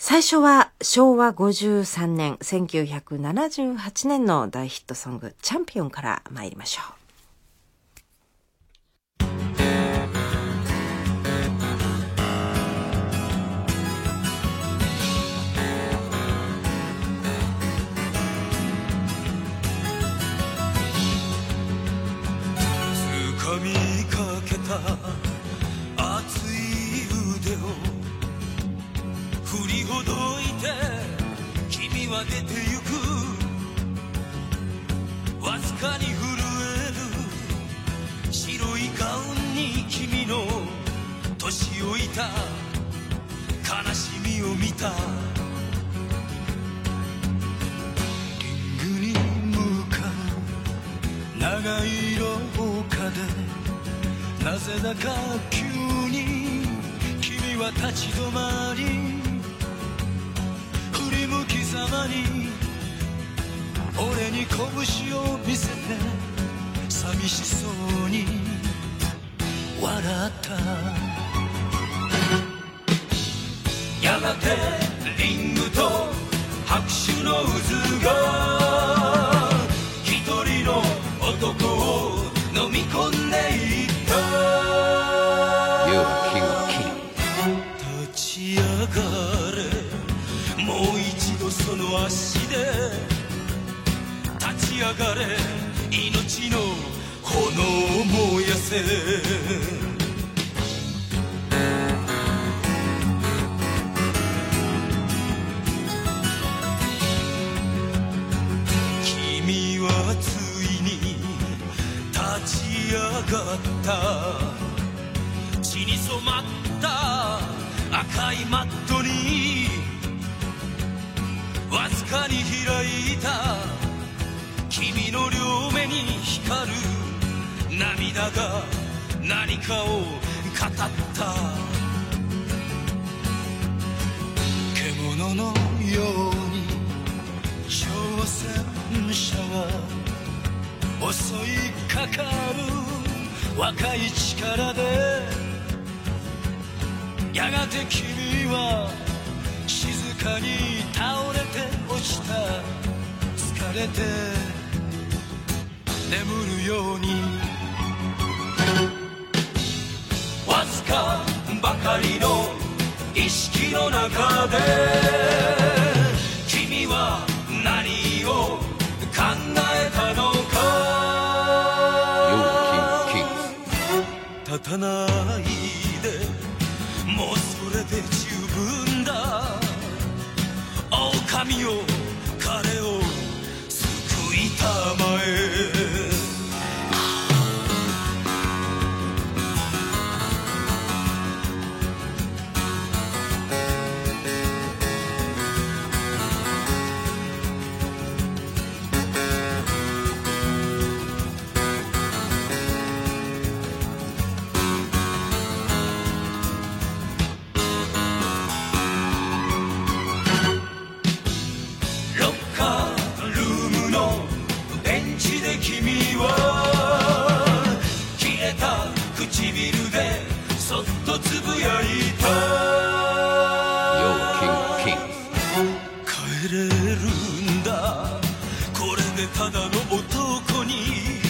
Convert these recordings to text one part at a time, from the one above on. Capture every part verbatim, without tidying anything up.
最初はしょうわごじゅうさんねん、せんきゅうひゃくななじゅうはちねんの大ヒットソング、チャンピオンから参りましょう。 掴みかけた熱い腕を振りほどいて君は出てゆく。わずかに震える白いガウンに君の年老いた悲しみを見た。リングに向かう長い廊下でなぜだか急に君は立ち止まり、振り向きざまに俺に拳を見せて寂しそうに笑った。やがてリングと拍手の渦が一人の男を飲み込んでいった。 You are king of kings。 立ち上がれ、もう一度その足で立ち上がれ、命の炎を燃やせ。君はついに立ち上がった。血に染まった赤いマットにわずかに開いた君の両目に光る涙が何かを語った。獣のように挑戦者は襲いかかる若い力で、やがて君は静かに倒れて落ちた。疲れて眠るようにわずかばかりの意識の中で君は何を考えたのか。 You are king of kings。 立たないでもうそれで十分だ。狼よ彼を救いたまえ。君は切れた唇でそっとつぶやいた。 You are king of kings。 帰れるんだこれでただの男に。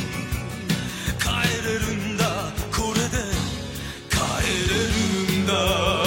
帰れるんだこれで帰れるんだ。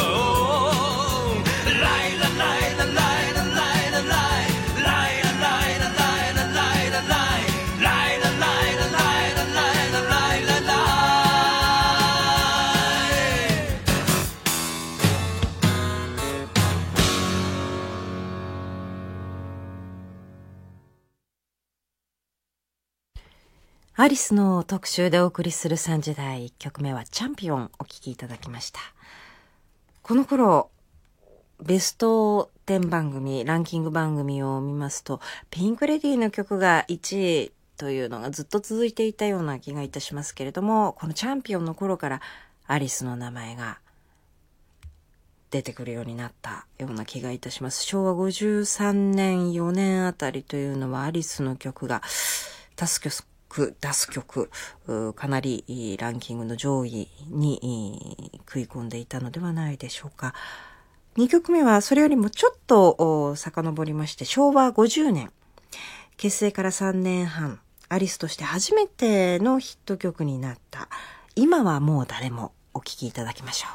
アリスの特集でお送りするさんじだいいっきょくめはチャンピオンお聴きいただきました。この頃ベストじゅう番組、ランキング番組を見ますとピンクレディーの曲がいちいというのがずっと続いていたような気がいたしますけれども、このチャンピオンの頃からアリスの名前が出てくるようになったような気がいたします。しょうわごじゅうさんねんよねんあたりというのはアリスの曲が出す曲出す曲かなりランキングの上位に食い込んでいたのではないでしょうか。 にきょくめはそれよりもちょっと遡りまして、しょうわごじゅうねん。結成からさんねんはん、アリスとして初めてのヒット曲になった、今はもう誰も、お聴きいただきましょう。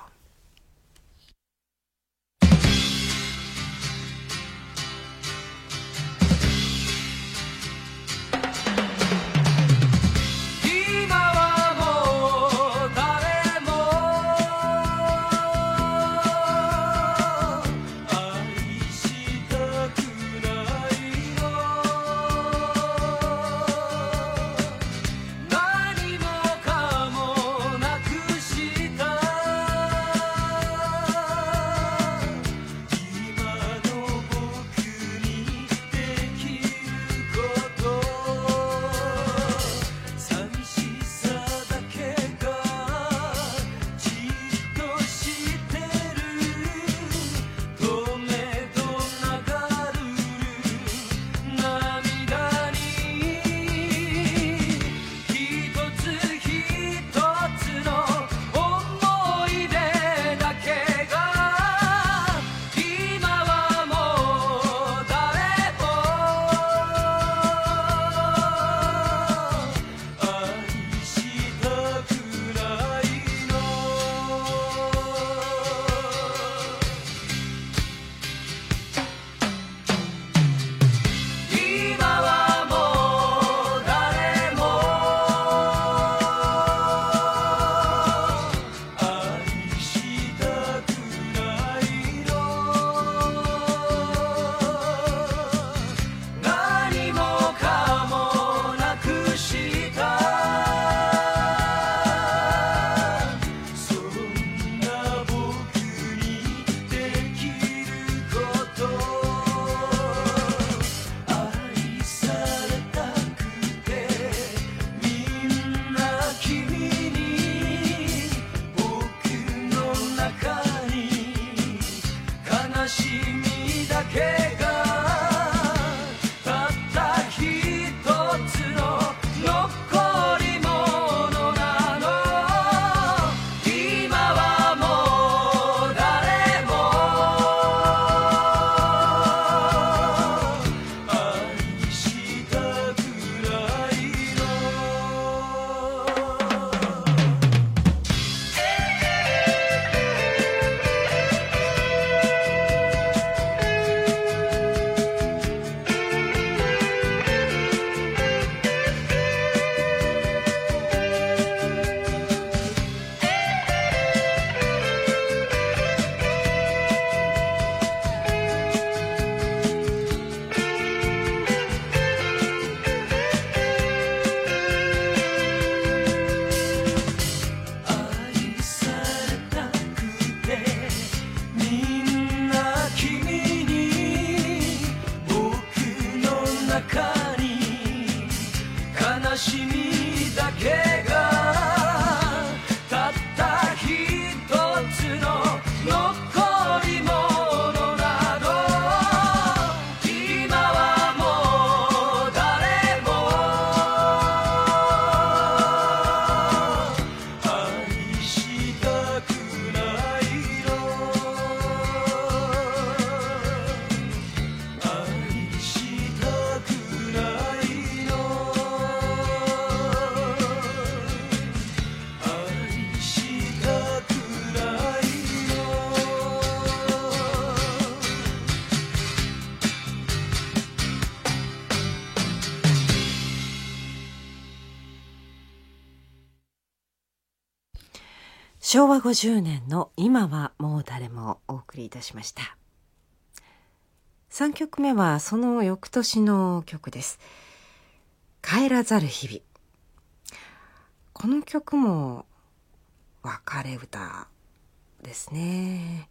しょうわごじゅうねんの今はもう誰もお送りいたしました。さんきょくめはその翌年の曲です。帰らざる日々。この曲も別れ歌ですね。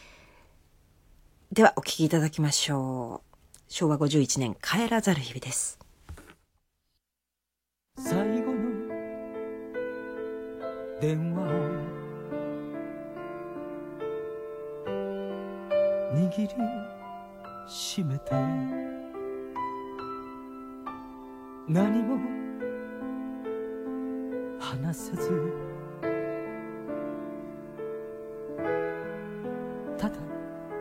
ではお聴きいただきましょう。しょうわごじゅういちねん帰らざる日々です。 最後の電話を握りしめて何も話せずただ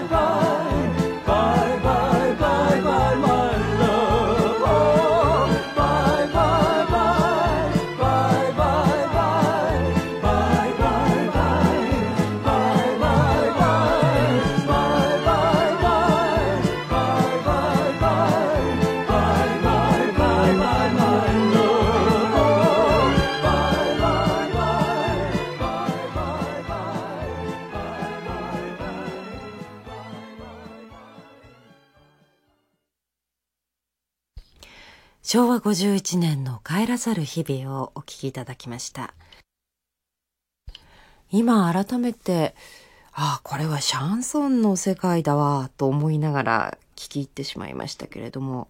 しょうわごじゅういちねんの帰らざる日々をお聴きいただきました。今改めて、ああ、これはシャンソンの世界だわと思いながら聴き入ってしまいましたけれども、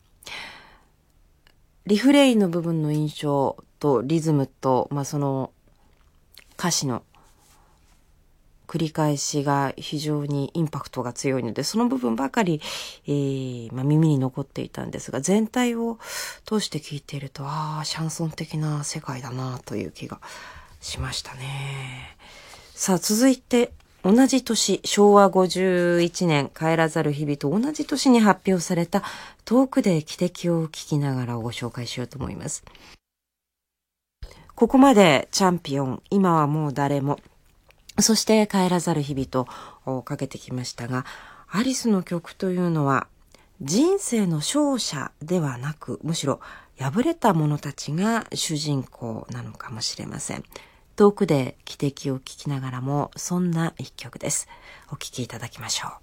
リフレインの部分の印象とリズムと、まあ、その歌詞の繰り返しが非常にインパクトが強いので、その部分ばかり、えーまあ、耳に残っていたんですが、全体を通して聴いていると、ああ、シャンソン的な世界だなという気がしましたね。さあ、続いて同じ年、しょうわごじゅういちねん帰らざる日々と同じ年に発表された遠くで汽笛を聞きながらをご紹介しようと思います。ここまでチャンピオン、今はもう誰も、そして帰らざる日々とかけてきましたが、アリスの曲というのは人生の勝者ではなく、むしろ敗れた者たちが主人公なのかもしれません。遠くで汽笛を聞きながらも、そんな一曲です。お聴きいただきましょう。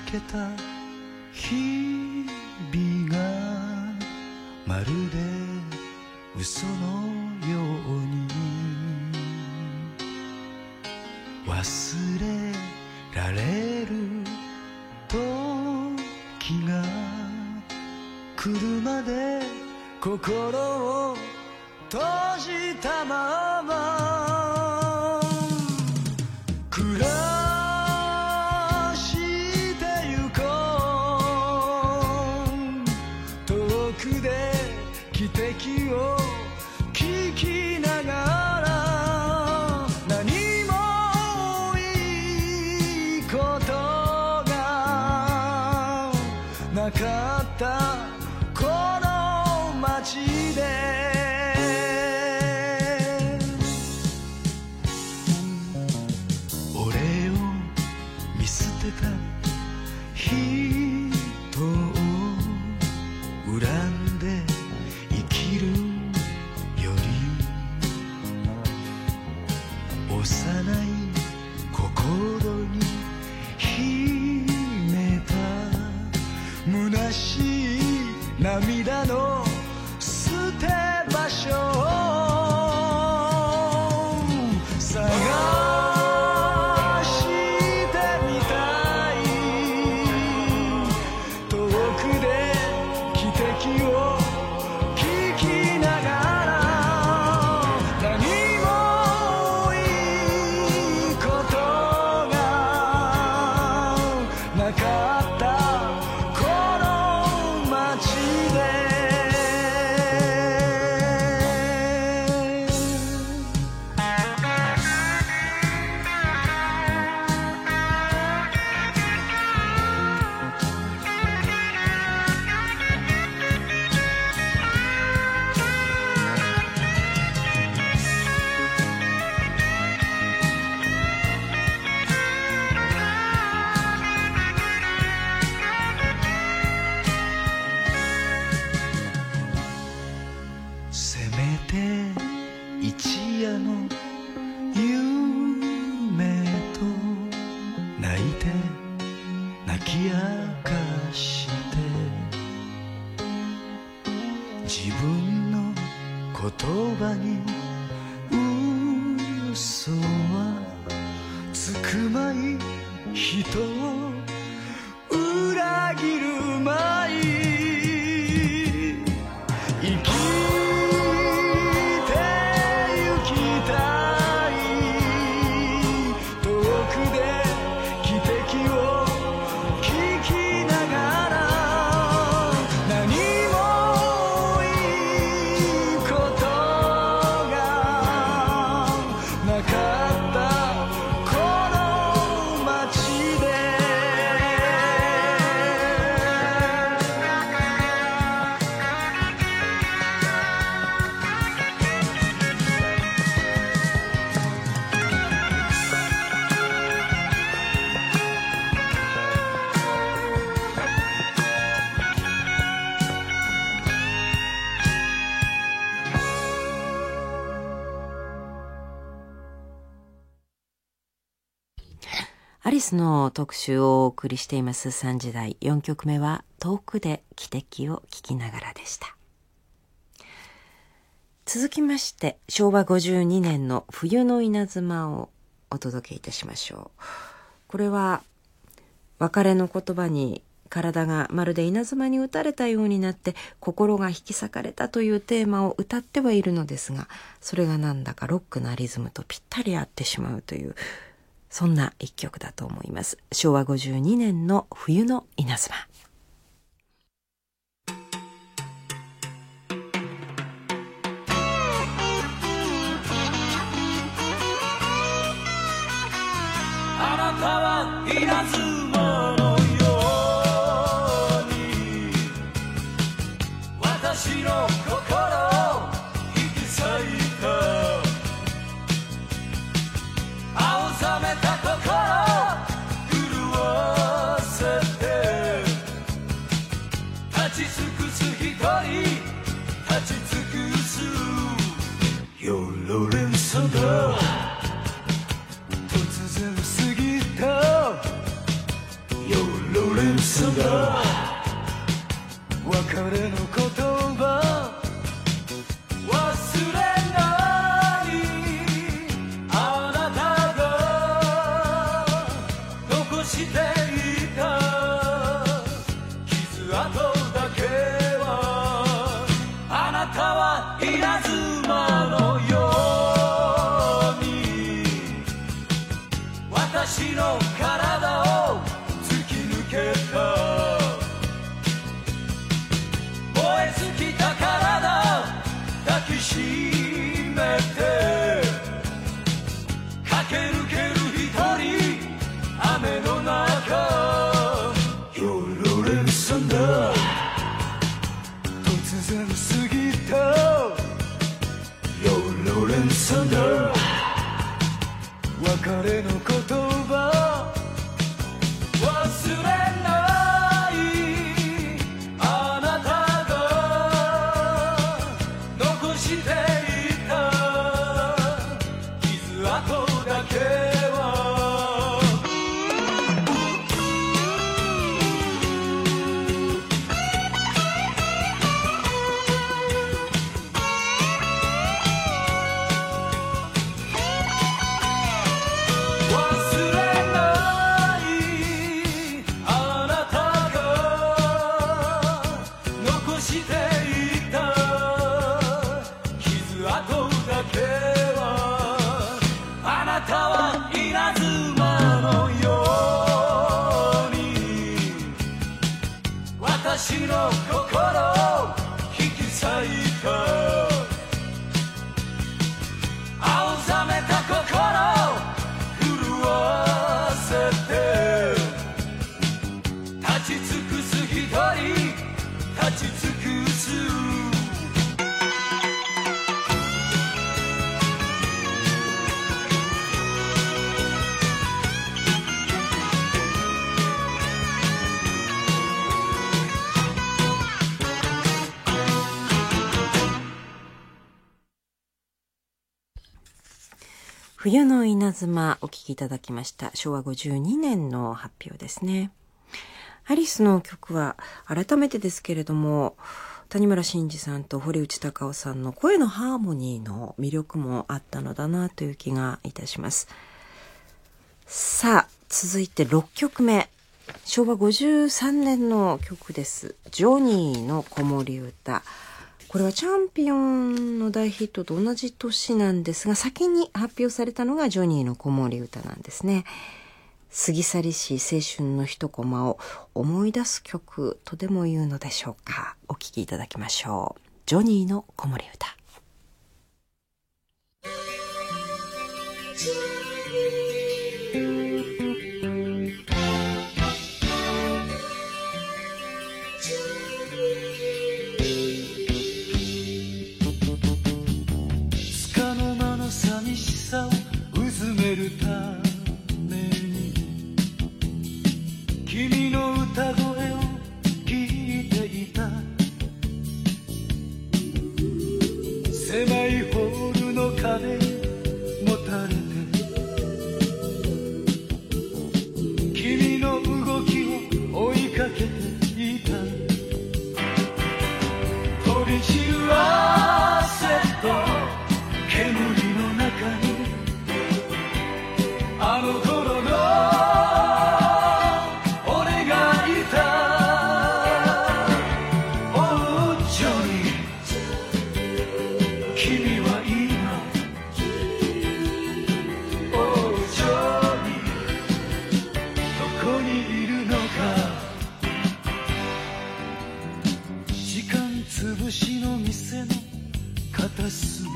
けた日々がまるで嘘のように忘れられる時が来るまで心を閉じたまま暮らしてゆこう遠くで汽笛を聞きながら何もいいことがなかったこの街で人を恨んで生きるより幼い心に秘めた虚しい涙の捨て場所を探一夜の夢と泣いて泣き明かして自分の言葉に嘘はつくまい人を裏切るまい生きアリスの特集をお送りしていますさんじ台。よんきょくめは遠くで汽笛を聞きながらでした。続きましてしょうわごじゅうにねんの冬の稲妻をお届けいたしましょう。これは別れの言葉に体がまるで稲妻に打たれたようになって心が引き裂かれたというテーマを歌ってはいるのですが、それがなんだかロックなリズムとぴったり合ってしまうというそんな一曲だと思います。しょうわごじゅうにねんの冬の稲妻。 あなたは稲妻のように私の心を引き裂いた青ざめた心震わせて立ち尽くす一人立ち尽くすヨロレンソだ突然過ぎたヨロレン Listen girl 別れの言葉忘れないあなたが残していた傷跡だけは忘れないあなたが残していた傷跡だけはあなたは稲妻のように私の心を引き裂いた青ざめた心震わせて立ち尽くす一人立ち尽くす冬の稲妻お聴きいただきました。しょうわごじゅうにねんの発表ですね。アリスの曲は改めてですけれども、谷村新司さんと堀内孝雄さんの声のハーモニーの魅力もあったのだなという気がいたします。さあ、続いてろっきょくめ。しょうわごじゅうさんねんの曲です。ジョニーの子守歌。これはチャンピオンの大ヒットと同じ年なんですが、先に発表されたのがジョニーの子守歌なんですね。過ぎ去りし青春の一コマを思い出す曲とでも言うのでしょうか。お聴きいただきましょう。ジョニーの子守歌。 束の間の寂しさをうずめるために君の歌声を聞いていた狭いホールの壁もたれて君の動きを追いかけていた飛び散る汗と煙の中にあの頃の俺がいた Oh Johnny 君は今 Oh Johnny どこにいるのか時間つぶしの店の片隅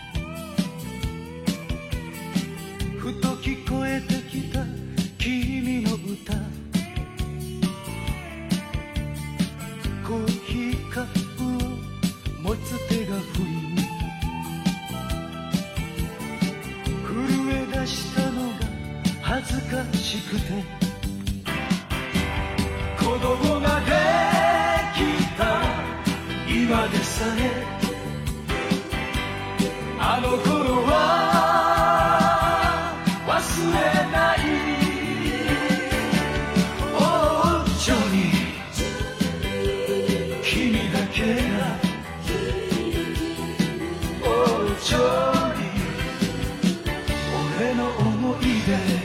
ふと聞こえてきた君の歌コーヒーカップを持つ手が不意に震え出したのが恥ずかしくて子供ができた今でさえあの頃は忘れない Oh Johnny 君だけが Oh Johnny 俺の思い出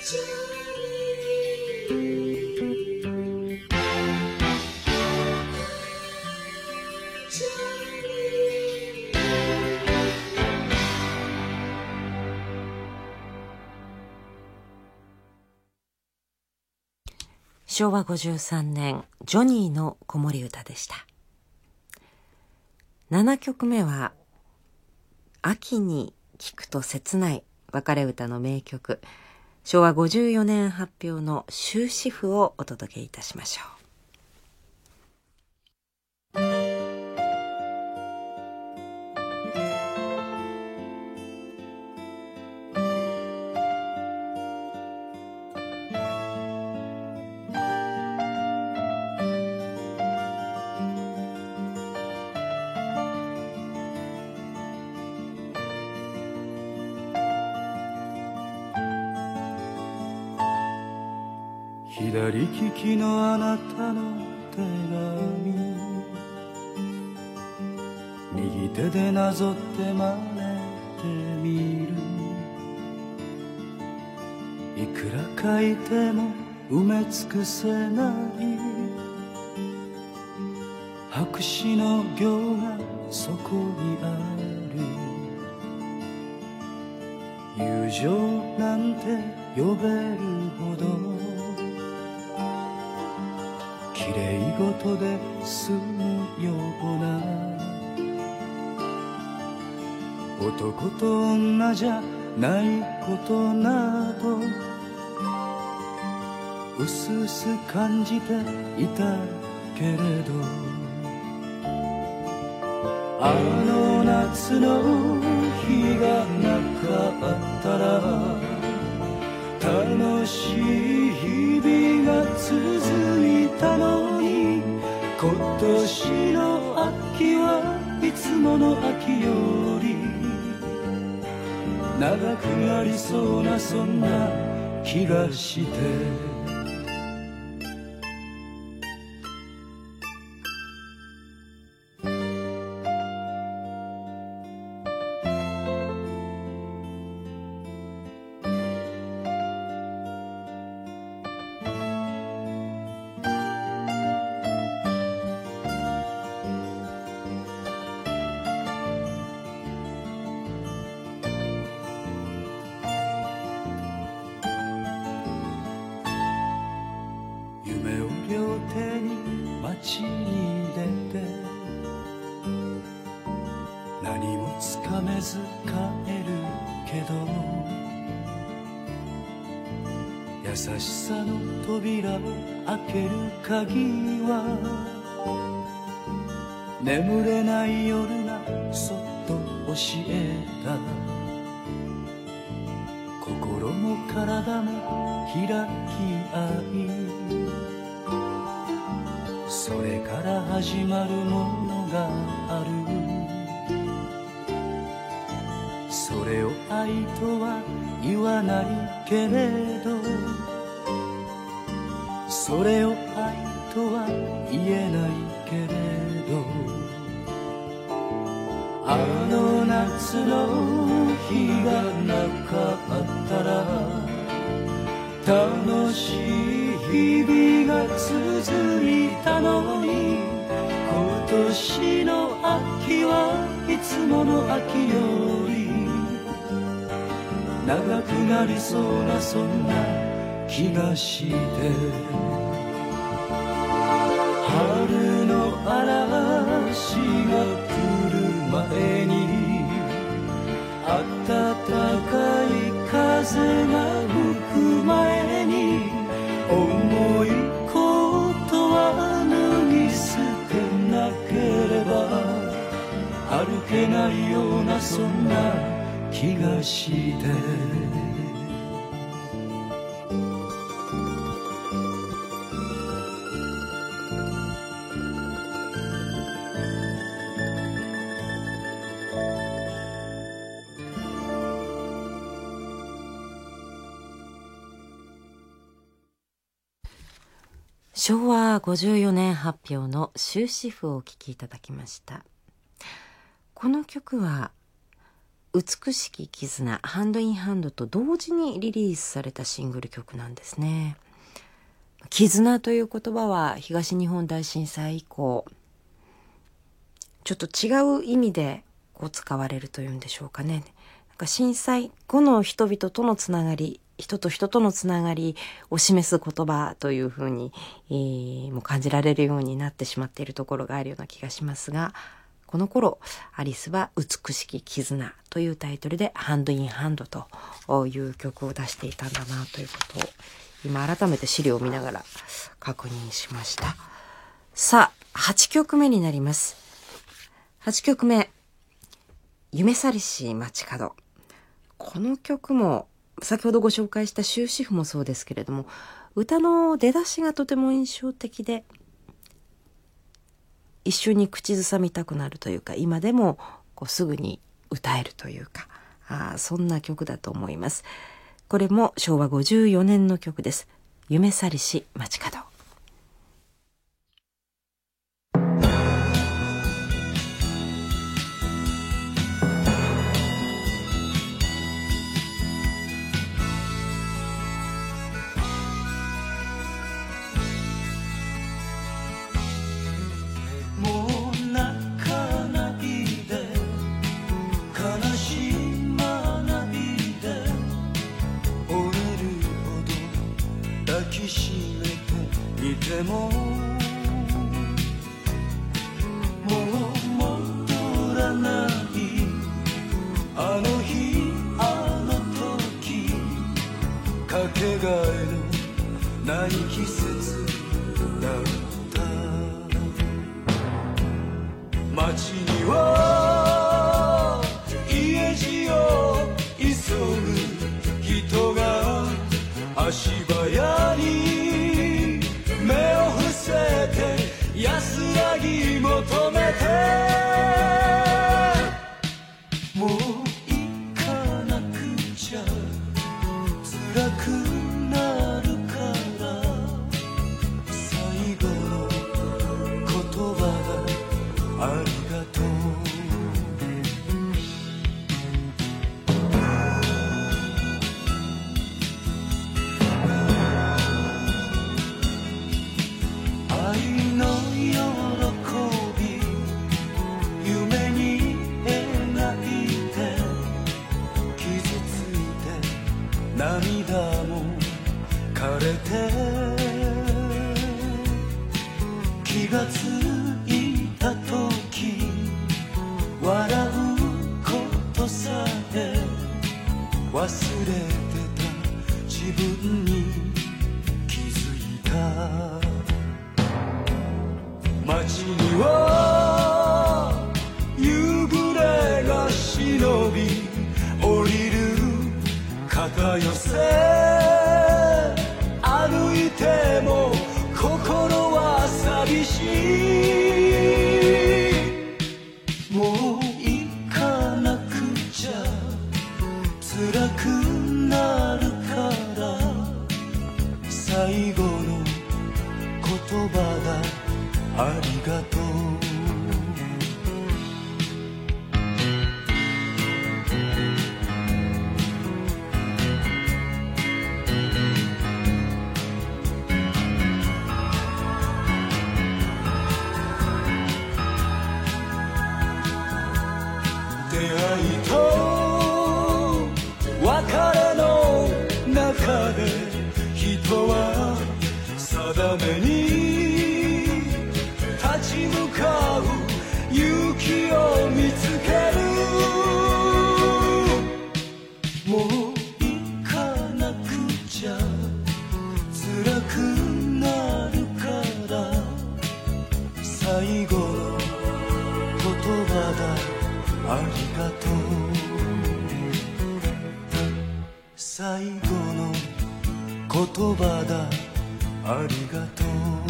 しょうわごじゅうさんねん、ジョニーの子守歌でした。ななきょくめは、秋に聴くと切ない別れ歌の名曲、しょうわごじゅうよねん発表の終止符をお届けいたしましょう。 左利きのあなたの手紙、右手でなぞって真似てみる。いくら書いても埋め尽くせない白紙の行がそこにある。友情なんて呼べるほど綺麗事で済むような男と女じゃないことなどうすうす感じていたけれど、あの夏の日がなかったら楽しい日々が続いたのに、今年の秋はいつもの秋より長くなりそうなそんな気がして、両手に街に出て何もつかめず帰るけど、優しさの扉を開ける鍵は眠れない夜がそっと教えた。心も体も開き合い、それから始まるものがある。それを愛とは言わないけれど、それを愛とは言えないけれど、あの夏の日がなかったら楽しい日々が続いたのに、今年の秋はいつもの秋より長くなりそうなそんな気がして、春の嵐が来る前に暖かい風が吹く前に重いことは脱ぎ捨てなければ歩けないようなそんな気がして、 しょうわごじゅうよねん発表の終止符をお聴きいただきました。この曲は美しき絆、ハンドインハンドと同時にリリースされたシングル曲なんですね。絆という言葉は東日本大震災以降、ちょっと違う意味でこう使われるというんでしょうかね。なんか震災後の人々とのつながり、人と人とのつながりを示す言葉というふうに、えー、もう感じられるようになってしまっているところがあるような気がしますが、この頃アリスは美しき絆というタイトルでハンドインハンドという曲を出していたんだなということを今改めて資料を見ながら確認しました。さあ、はちきょくめになります。はちきょくめ、夢さりし街角。この曲も先ほどご紹介した終止符もそうですけれども、歌の出だしがとても印象的で、一緒に口ずさみたくなるというか、今でもこうすぐに歌えるというか、あそんな曲だと思います。これもしょうわごじゅうよねんの曲です。夢さりし街角。 でももう戻らないあの日あの時かけがえのない季節だった街には家路を急ぐ人が足早に目を伏せて安らぎ求めてもう行かなくちゃ辛くなるから最後の言葉がありがとう涙も枯れて気がついた時笑うことさえ忘れてた自分に気づいた街には夕暮れが忍び降りる肩寄せ歩いても心は寂しいもう行かなくちゃ辛くなるから最後の言葉だありがとう出会いと別れの中で人は定めに立ち向かう勇気を見つけるもう行かなくちゃ辛くなるから最後の言葉だありがとう最後の言葉だありがとう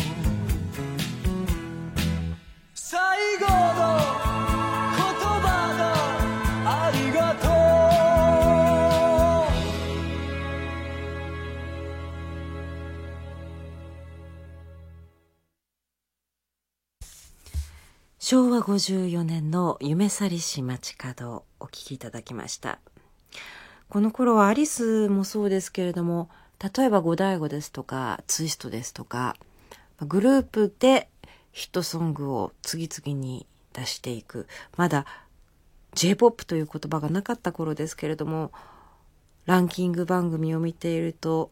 最後の言葉だありがとしょうわごじゅうよねんの夢さりし街角お聴きいただきました。この頃はアリスもそうですけれども、例えばゴダイゴですとかツイストですとか、グループでヒットソングを次々に出していく、まだ ジェイポップ という言葉がなかった頃ですけれども、ランキング番組を見ていると、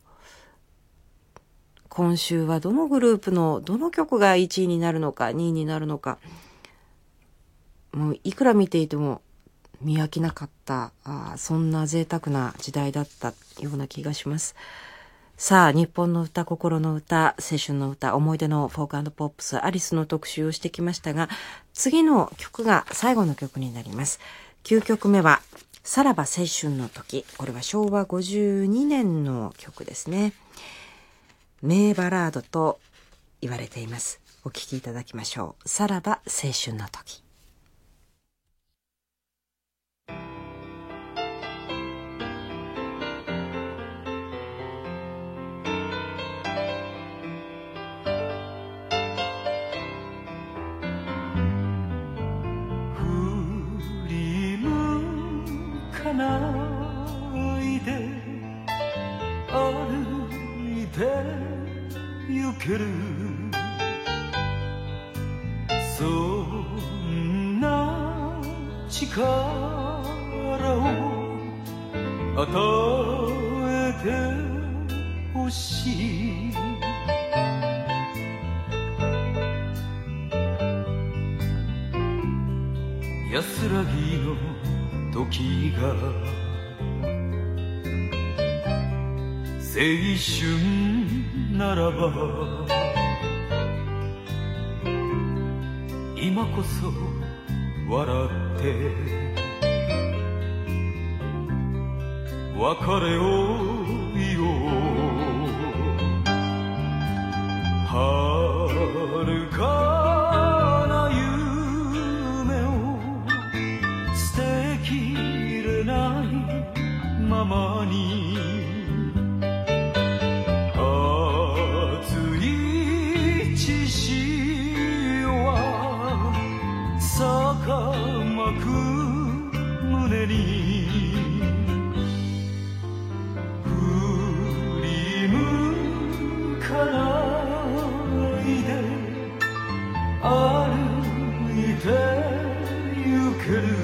今週はどのグループのどの曲がいちいになるのかにいになるのか、もういくら見ていても見飽きなかった、あそんな贅沢な時代だったような気がします。さあ、日本の歌、心の歌、青春の歌、思い出のフォーク&ポップス、アリスの特集をしてきましたが、次の曲が最後の曲になります。きゅうきょくめはさらば青春の時。これはしょうわごじゅうにねんの曲ですね。名バラードと言われています。お聴きいただきましょう。さらば青春の時。 振り向かないで歩いて行ける、そんな力を与えてほしい。安らぎの時が青春ならば、今こそ笑って別れを言おう。遥かな夢を捨てきれないままに、まく胸に振り向かないで歩いて行ける、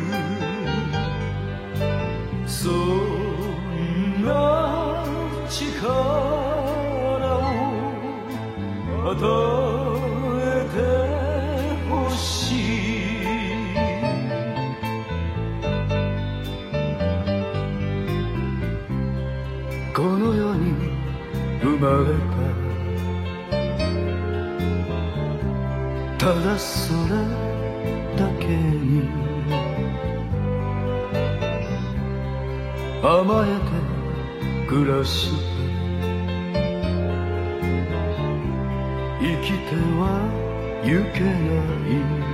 そんな力を与えてほしい。この世に生まれたただそれだけに甘えて暮らして生きてはゆけない。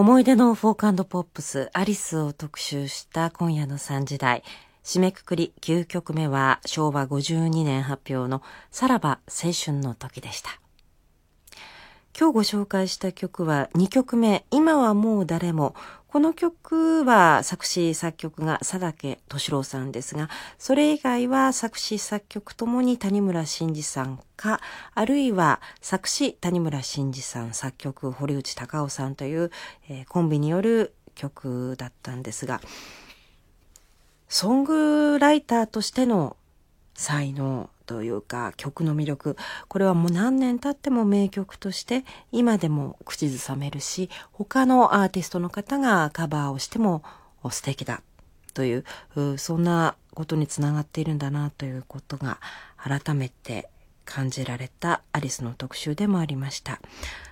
思い出のフォーク&ポップス、アリスを特集した今夜のさんじ台。締めくくりきゅうきょくめはしょうわごじゅうにねん発表のさらば青春の時でした。今日ご紹介した曲はにきょくめ、今はもう誰も。この曲は作詞作曲が佐竹俊郎さんですが、それ以外は作詞作曲ともに谷村新司さんか、あるいは作詞谷村新司さん、作曲堀内孝雄さんという、えー、コンビによる曲だったんですが、ソングライターとしての才能というか曲の魅力、これはもう何年経っても名曲として今でも口ずさめるし、他のアーティストの方がカバーをしても素敵だという、そんなことにつながっているんだなということが改めて感じられたアリスの特集でもありました。